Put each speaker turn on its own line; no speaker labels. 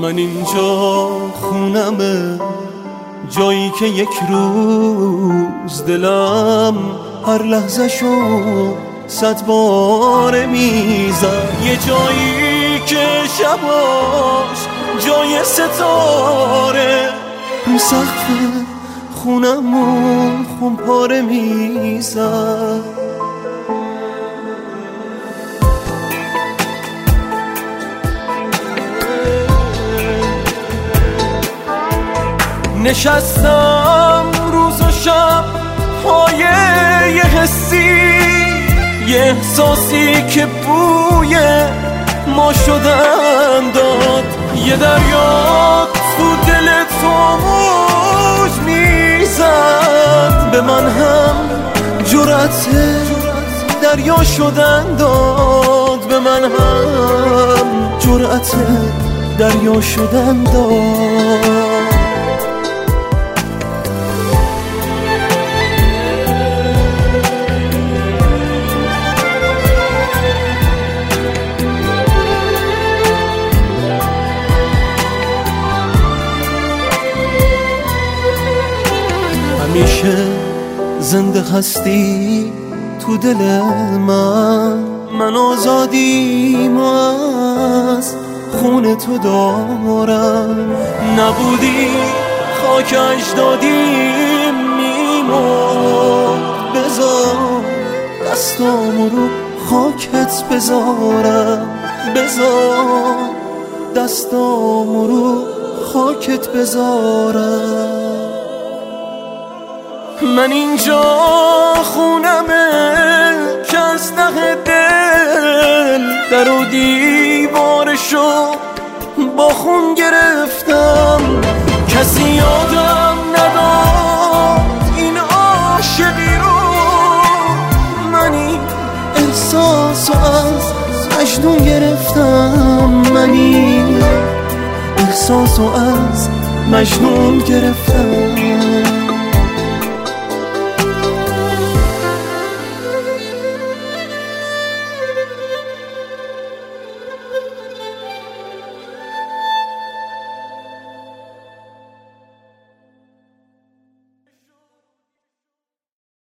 من اینجا خونمه، جایی که یک روز دلم هر لحظه شو 100 بار میزد. یه جایی که شباش جای ستاره رو سقف خونمون خونپاره میزد. نشستم روز و شب پای یه حسی، یه احساسی که بوی ما شدن داد. یه دریا تو دل تو موج میزد، به من هم جرأت دریا شدن داد. به من هم جرأت دریا شدن داد. همیشه زنده هستی تو دل من آزادیم از خون تو دارم. نبودی خاک اجدادیم میمرد، بذار دستامو رو خاکت بذارم، بذار دستامو رو خاکت بذارم. من اینجا خونمه که از ته دل در و دیوارشو با خون گرفتم. کسی یادم نداد این عاشقی رو، من این احساسو از مجنون گرفتم. من این احساسو از مجنون گرفتم.